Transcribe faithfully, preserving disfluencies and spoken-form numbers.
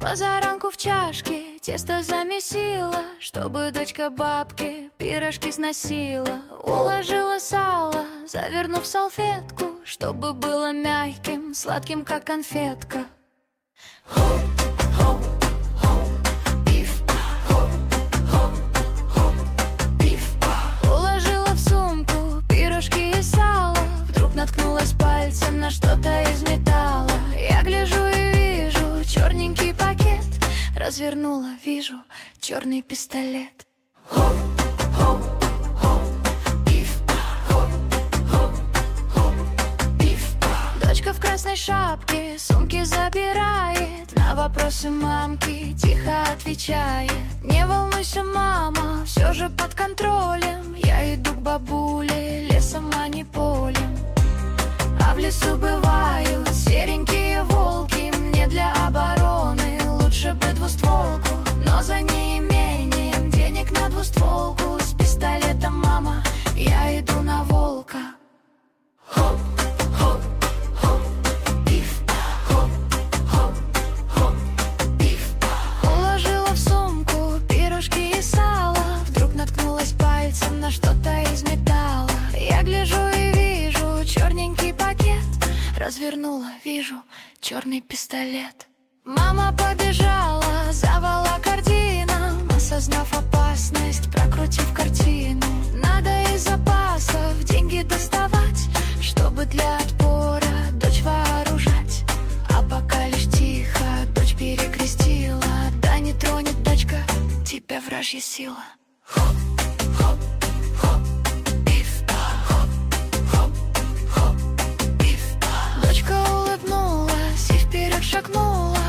Позаранку в чашке тесто замесила, чтобы дочка бабки пирожки сносила. Уложила сало, завернув салфетку, чтобы было мягким, сладким, как конфетка. Хоп, хоп, хоп, пиф-па, хоп, хоп, хоп, пиф-па. Уложила в сумку пирожки и сало, вдруг наткнулась пальцем на что-то из металла. Я гляжу и вижу черненький пакет, развернула, вижу черный пистолет. Хоп, хоп, хоп, пиф-па, хоп, хоп, хоп, пиф-па. Дочка в красной шапке сумки забирает, на вопросы мамки тихо отвечает. Не волнуйся, мама, все же под контролем. Я иду к бабуле лесом, а не полем. А в лесу бывают серенькие волки. Мне для обороны лучше бы двустволку, но за неимением денег на двустволку с пистолетом, мама, я иду на волка. Хоп, хоп, хоп, пиф-па, хоп, хоп, хоп, пиф-па. Уложила в сумку пирожки и сало, вдруг наткнулась пальцем на что-то из металла. Я гляжу и вижу черненький пакет, развернула, вижу черный пистолет. Мама побежала за волокордином, осознав опасность, прокрутив картину. Надо из запасов деньги доставать, чтобы для отпора дочь вооружать. А пока лишь тихо дочь перекрестила: да не тронет дочка тебя вражья сила. Хоп, хоп, хоп, пиф-па, хоп, хоп, хоп, пиф-па. Дочка улыбнулась и вперед шагнула,